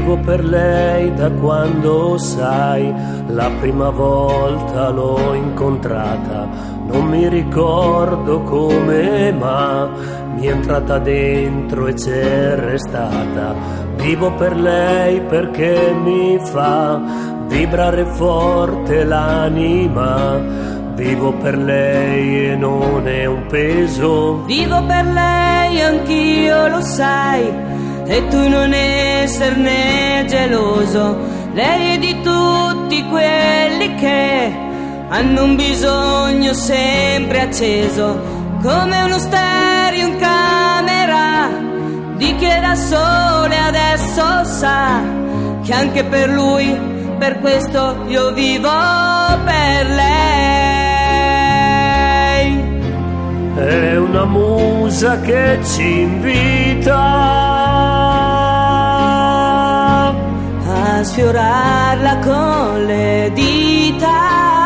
Vivo per lei da quando, sai, la prima volta l'ho incontrata. Non mi ricordo come, ma mi è entrata dentro e c'è restata. Vivo per lei perché mi fa vibrare forte l'anima. Vivo per lei e non è un peso. Vivo per lei, anch'io lo sai, e tu non esserne geloso. Lei è di tutti quelli che hanno un bisogno sempre acceso, come uno stereo in camera di chi è da sole adesso sa che anche per lui, per questo io vivo per lei. È una musa che ci invita a sfiorarla con le dita,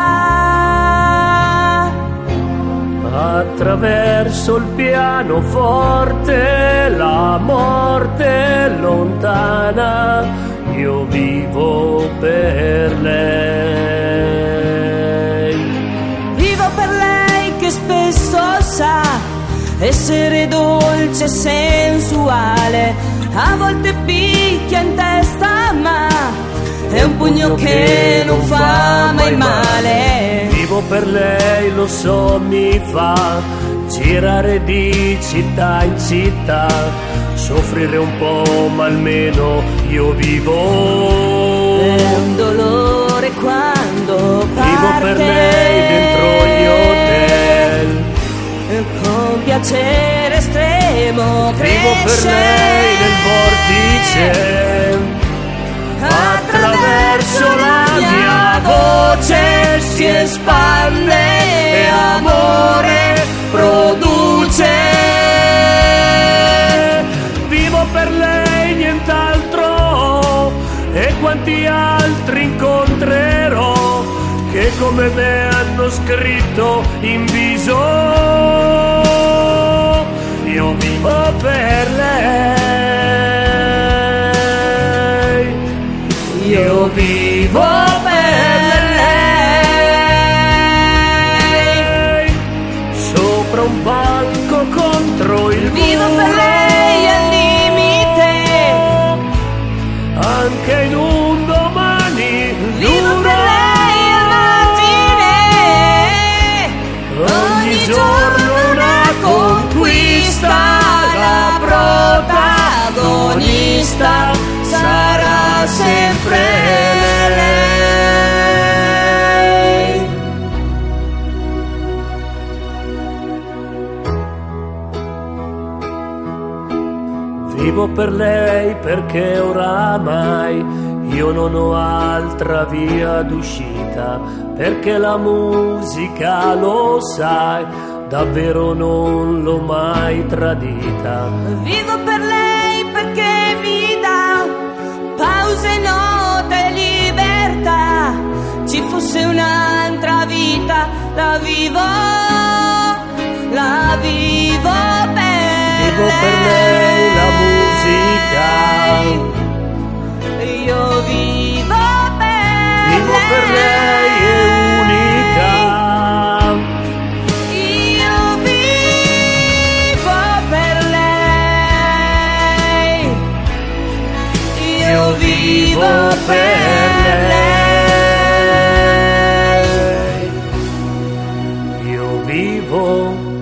attraverso il pianoforte, la morte lontana. Io vivo per lei. Vivo per lei che spesso sa essere dolce e sensuale, a volte picchia in testa ma è un pugno che non fa mai male. Vivo per lei, lo so, mi fa girare di città in città, soffrire un po' ma almeno io vivo. È un dolore quando parte, vivo per lei dentro gli hotel, con piacere estremo vivo per lei nel vortice, attraverso la mia voce si espande e amore produce. Vivo per lei, nient'altro, e quanti altri incontrerò che come me hanno scritto in viso. Io vivo per lei, io vivo per lei, sopra un banco contro il vivo muro. per lei al limite, anche in un domani vivo duro. per lei al margine, Ogni giorno una conquista, la protagonista sarà sempre lei. Vivo per lei perché oramai io non ho altra via d'uscita, perché la musica, lo sai, davvero non l'ho mai tradita. Vivo per lei perché mi dà pause, note, libertà. Ci fosse un'altra vita, la vivo per Vivo lei. per lei la musica, Io vivo per lei è unica. Io vivo per lei. Io vivo per lei. Io vivo